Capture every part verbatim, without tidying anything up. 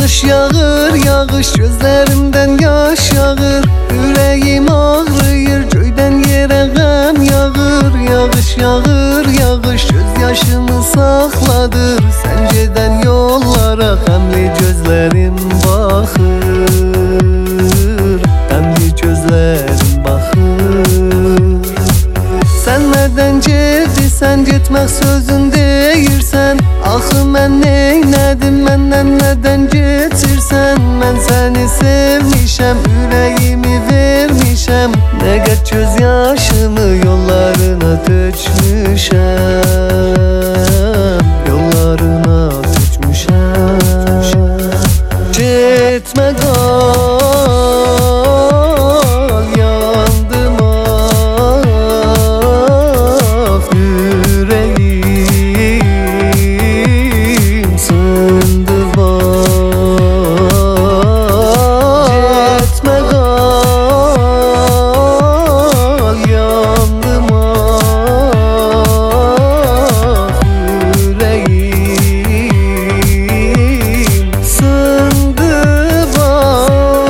Yağış yağır, yağış gözlerimden yaş yağır. Yüreğim ağrıyır, göyden yere gəm yağır. Yağış yağır, yağış gözyaşımı saxladır. Sen gedən yollara qəmli gözlerim baxır. Qəmli gözlerim baxır. Sen nereden gedirsən, getmək sözün deyirsən. Axı mən neylədim, məndən nədən geçirsən? Mən səni sevmişəm, ürəyimi vermişəm. Nə qəd göz yaşımı yollarına tökmüşəm, yollarına tökmüşəm. Getmə qal, yandım ah, yüreğim söndü vah. Getmə qal, yandım ah, yüreğim söndü vah.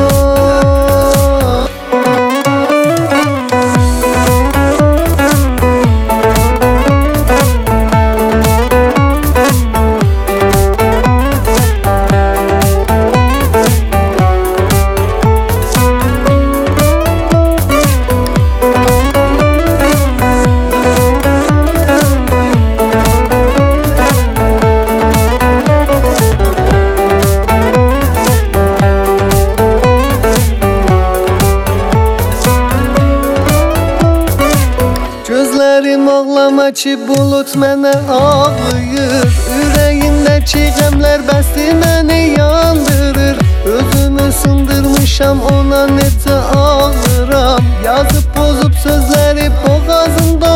Gözlerim ağlama ki bulut mənə ağlayır. Ürəyimdəki qəmlər bəsti məni yandırır. Özümü sındırmışam, ona necə ağlıram. Yazıb pozub sözləri boğazımda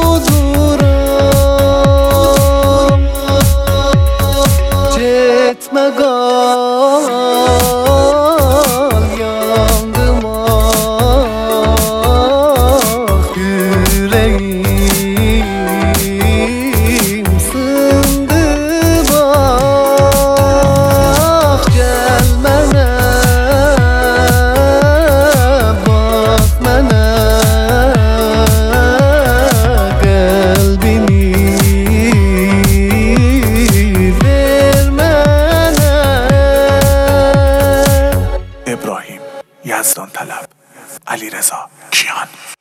uduram. Getmə qal, yandım ah, yüreğim söndü bak. Gel mənə, bax mənə, qəlbini ver mənə. ابراهیم یزدان طلب، علیرضا کیان.